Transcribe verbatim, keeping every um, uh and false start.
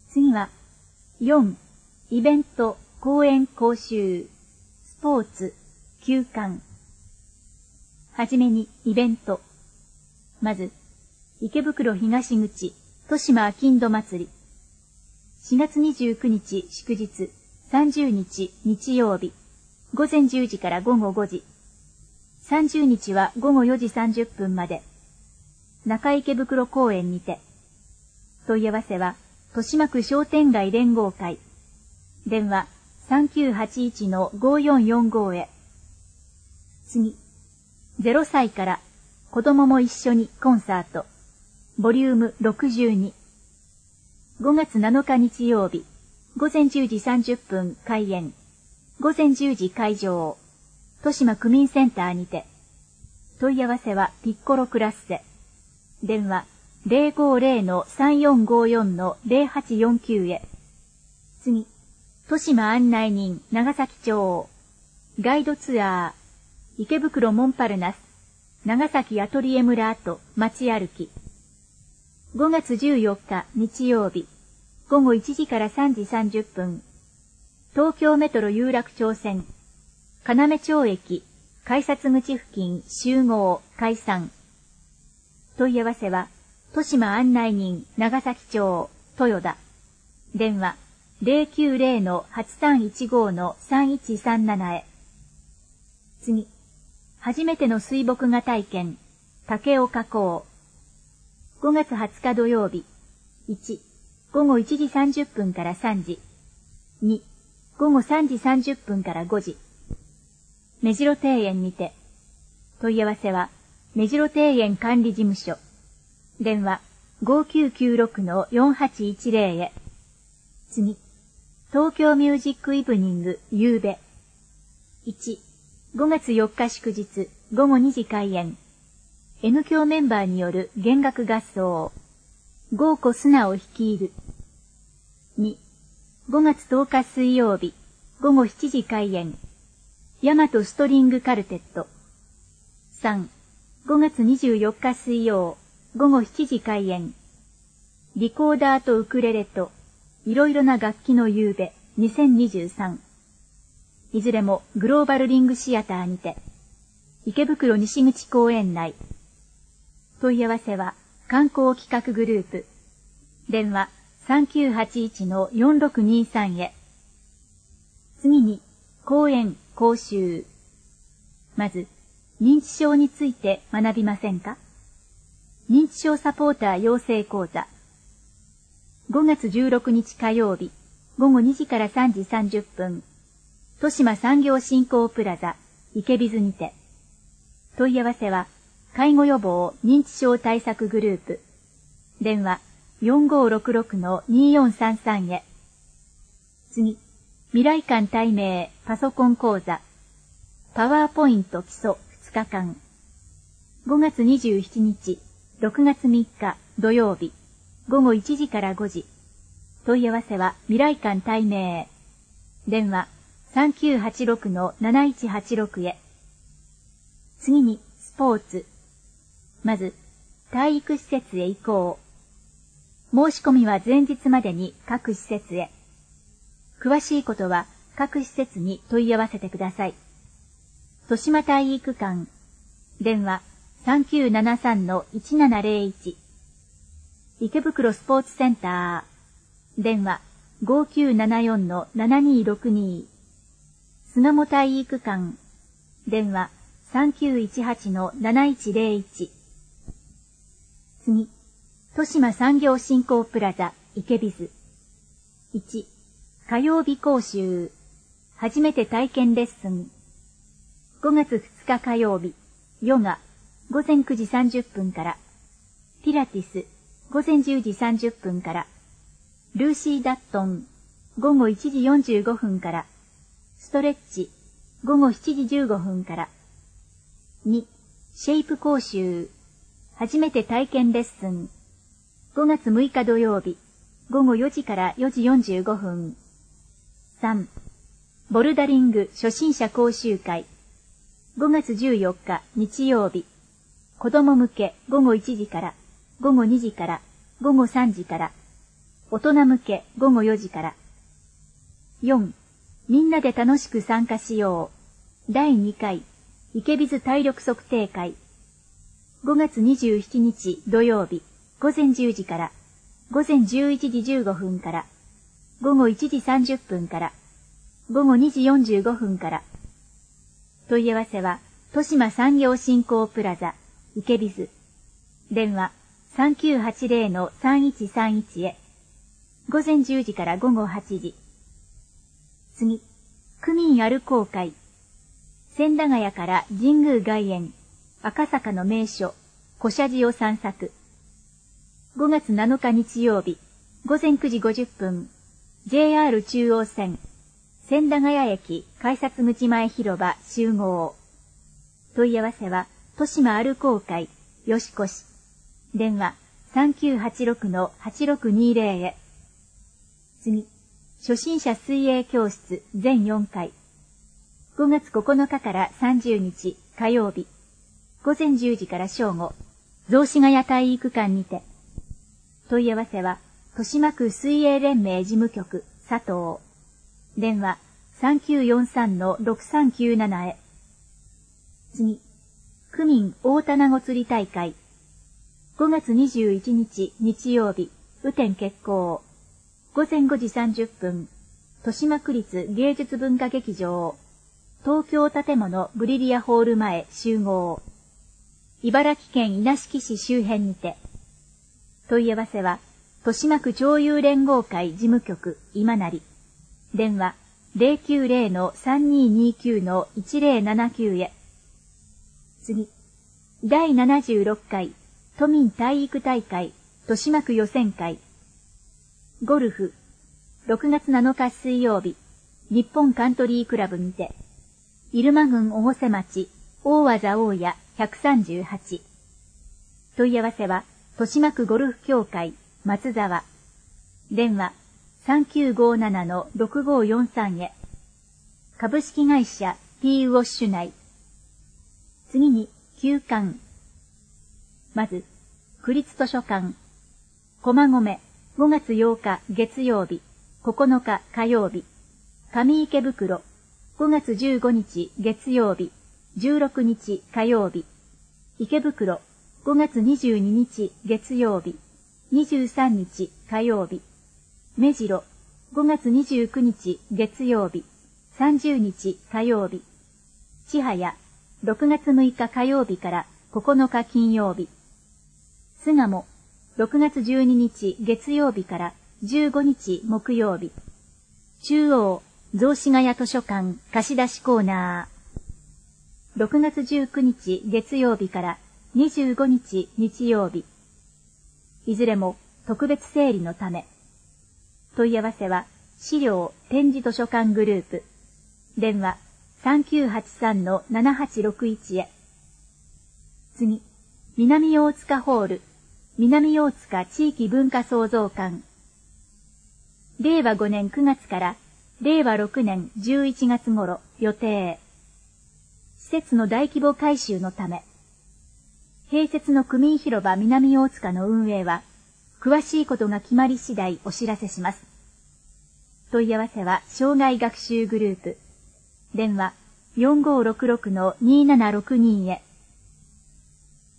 次は、よん、イベント、講演講習、スポーツ、休館。はじめにイベント。まず、池袋東口、豊島あきんど祭り。しがつにじゅうくにち祝日、さんじゅうにち日曜日、ごぜんじゅうじからごごごじ。さんじゅうにちはごごよじさんじゅっぷんまで。中池袋公園にて。問い合わせは、豊島区商店街連合会。電話 さんきゅうはちいちのごよんよんご へ。次。ゼロさいから子供も一緒にコンサート。ボリュームろくじゅうに。ごがつなのか日曜日。ごぜんじゅうじさんじゅっぷん開演。ごぜんじゅうじ会場。豊島区民センターにて。問い合わせはピッコロクラッセ。電話 ゼロごゼロのさんよんごよんのゼロはちよんきゅう へ。次。豊島案内人長崎町。ガイドツアー。池袋モンパルナス。長崎アトリエ村跡街歩き。ごがつじゅうよっか日曜日。ごごいちじからさんじさんじゅっぷん。東京メトロ有楽町線。要町駅。改札口付近集合解散。問い合わせは、豊島案内人長崎町豊田。電話ゼロきゅうゼロのはちさんいちごのさんいちさんななへ。次。初めての水墨画体験。竹岡港。ごがつはつか土曜日。いち、ごごいちじさんじゅっぷんからさんじ。に、ごごさんじさんじゅっぷんからごじ。目白庭園にて。問い合わせは、目白庭園管理事務所。電話ごきゅうきゅうろくのよんはちいちゼロへ。次。東京ミュージックイブニング夕べ。いち、ごがつよっか祝日ごごにじ開演。N 響メンバーによる弦楽合奏。豪子素直率いる。に、ごがつとおか水曜日ごごしちじ開演。大和ストリングカルテット。さん、ごがつにじゅうよっか水曜ごごしちじ開演。リコーダーとウクレレといろいろな楽器の夕べにせんにじゅうさん。いずれもグローバルリングシアターにて。池袋西口公園内。問い合わせは観光企画グループ。電話さんきゅうはちいちのよんろくにさんへ。次に講演講習。まず認知症について学びませんか？認知症サポーター養成講座。ごがつじゅうろくにち火曜日ごごにじからさんじさんじゅっぷん。豊島産業振興プラザ池ビズにて。問い合わせは介護予防認知症対策グループ。電話よんごろくろくのによんさんさんへ。次。未来館対面パソコン講座。パワーポイント基礎ふつかかん。ごがつにじゅうしちにちろくがつみっか土曜日ごごいちじからごじ。問い合わせは未来館対面。電話さんきゅうはちろくのなないちはちろくへ。次にスポーツ。まず体育施設へ行こう。申し込みは前日までに各施設へ。詳しいことは各施設に問い合わせてください。豊島体育館。電話さんきゅうななさんのいちななゼロいち。池袋スポーツセンター。電話ごきゅうななよんのななにろくに。巣鴨体育館。電話さんきゅういちはちのなないちゼロいち。次。豊島産業振興プラザ池ビズ。いち、火曜日講習。初めて体験レッスン。ごがつふつか火曜日、ヨガ、ごぜんくじさんじゅっぷんから。ピラティス、ごぜんじゅうじさんじゅっぷんから。ルーシー・ダットン、ごごいちじよんじゅうごふんから。ストレッチ、ごごしちじじゅうごふんから。に、シェイプ講習。初めて体験レッスン。ごがつむいか土曜日、ごごよじからよじよんじゅうごふん。さん、ボルダリング初心者講習会。ごがつじゅうよっか日曜日、子供向けごごいちじから、ごごにじから、ごごさんじから。 大人向け午後よじから。よん、みんなで楽しく参加しよう。だいにかい、池水体力測定会。ごがつにじゅうしちにち土曜日、午前じゅうじから、午前じゅういちじじゅうごふんから、午後いちじさんじゅっぷんから、午後にじよんじゅうごふんから。問い合わせは、豊島産業振興プラザ、池水。電話、さんきゅうはちゼロのさんいちさんいち へ。午前じゅうじから午後はちじ。次、区民ある公会。千駄ヶ谷から神宮外苑、赤坂の名所、小社寺を散策。ごがつなのか日曜日、午前くじごじゅっぷん、ジェイアール 中央線、千駄ヶ谷駅改札口前広場集合。問い合わせは、豊島ある公会、吉越。電話、さんきゅうはちろくのはちろくにゼロ へ。次、初心者水泳教室全よんかい。ごがつここのかからさんじゅうにち火曜日、午前じゅうじから正午、雑司ヶ谷体育館にて。問い合わせは、豊島区水泳連盟事務局佐藤。電話、さんきゅうよんさんのろくさんきゅうなな へ。次、区民大棚子釣り大会。ごがつにじゅういちにち日曜日、雨天決行。ごぜんごじさんじゅっぷん、豊島区立芸術文化劇場。東京建物ブリリアホール前集合。茨城県稲敷市周辺にて。問い合わせは、豊島区町友連合会事務局今成。電話 ゼロきゅうゼロのさんにーにーきゅうのいちゼロななきゅう へ。次、だいななじゅうろっかい都民体育大会豊島区予選会。ゴルフ、ろくがつなのか水曜日、日本カントリークラブにて。入間郡越生町、大技大谷ひゃくさんじゅうはち。問い合わせは、豊島区ゴルフ協会、松沢。電話、さんきゅうごななのろくごよんさん へ。株式会社 T ウォッシュ内。次に、休館。まず、区立図書館。駒込、ごがつようか月曜日、ここのか火曜日。上池袋、ごがつじゅうごにち月曜日、じゅうろくにち火曜日。池袋、ごがつにじゅうににち月曜日、にじゅうさんにち火曜日。目白、ごがつにじゅうくにち月曜日、さんじゅうにち火曜日。千早、ろくがつむいか火曜日からここのか金曜日。巣鴨、ろくがつじゅうににち月曜日からじゅうごにち木曜日。中央、雑司ヶ谷図書館貸し出しコーナー。ろくがつじゅうくにち月曜日からにじゅうごにち日曜日。いずれも特別整理のため。問い合わせは資料展示図書館グループ。電話 さんきゅうはちさんのななはちろくいち へ。次、南大塚ホール、南大塚地域文化創造館。れいわごねんくがつかられいわろくねんじゅういちがつ頃予定。施設の大規模改修のため。併設の区民広場南大塚の運営は、詳しいことが決まり次第お知らせします。問い合わせは障害学習グループ。電話よんごーろくろくのにーななろくに へ。